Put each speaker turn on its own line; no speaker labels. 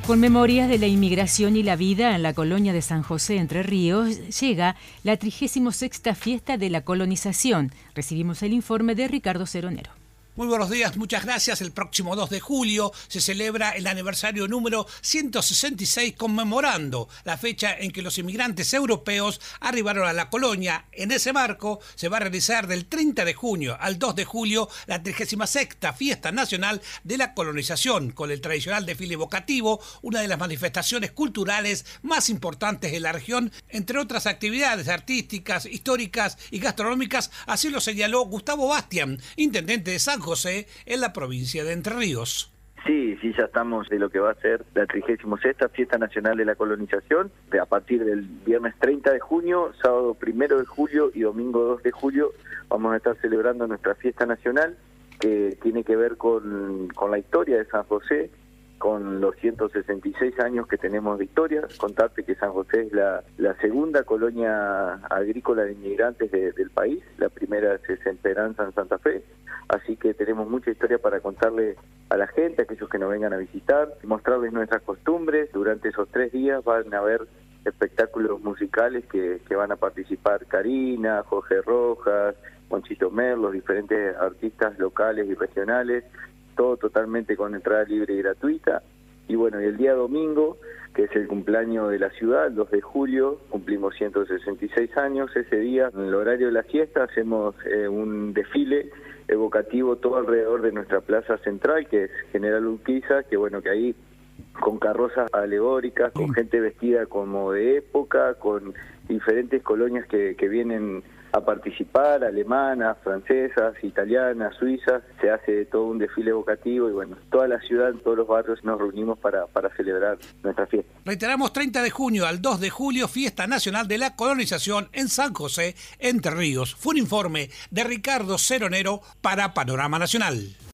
Con memorias de la inmigración y la vida en la colonia de San José, Entre Ríos, llega la 36ª fiesta de la colonización. Recibimos el informe de Ricardo Ceronero.
Muy buenos días, muchas gracias. El próximo 2 de julio se celebra el aniversario número 166, conmemorando la fecha en que los inmigrantes europeos arribaron a la colonia. En ese marco se va a realizar del 30 de junio al 2 de julio la 36ª Fiesta Nacional de la Colonización, con el tradicional desfile evocativo, una de las manifestaciones culturales más importantes de la región, entre otras actividades artísticas, históricas y gastronómicas. Así lo señaló Gustavo Bastián, intendente de San José, en la provincia de Entre Ríos.
Sí, ya estamos de lo que va a ser la 36ª Fiesta Nacional de la Colonización, a partir del viernes 30 de junio, sábado 1 de julio y domingo 2 de julio vamos a estar celebrando nuestra fiesta nacional, que tiene que ver con la historia de San José, con los 166 años que tenemos de historia. Contarte que San José es la segunda colonia agrícola de inmigrantes del país, la primera es Esperanza en Santa Fe, así que tenemos mucha historia para contarle a la gente, a aquellos que nos vengan a visitar, mostrarles nuestras costumbres. Durante esos 3 días van a haber espectáculos musicales que van a participar Karina, Jorge Rojas, Monchito Mer, los diferentes artistas locales y regionales, todo totalmente con entrada libre y gratuita. Y bueno, y el día domingo, que es el cumpleaños de la ciudad, el 2 de julio, cumplimos 166 años. Ese día, en el horario de la fiesta, hacemos un desfile evocativo todo alrededor de nuestra plaza central, que es General Urquiza, que bueno, que ahí con carrozas alegóricas, con gente vestida como de época, con diferentes colonias que vienen a participar, alemanas, francesas, italianas, suizas. Se hace todo un desfile evocativo y bueno, toda la ciudad, en todos los barrios nos reunimos para celebrar nuestra fiesta.
Reiteramos, 30 de junio al 2 de julio, Fiesta Nacional de la Colonización en San José, Entre Ríos. Fue un informe de Ricardo Ceronero para Panorama Nacional.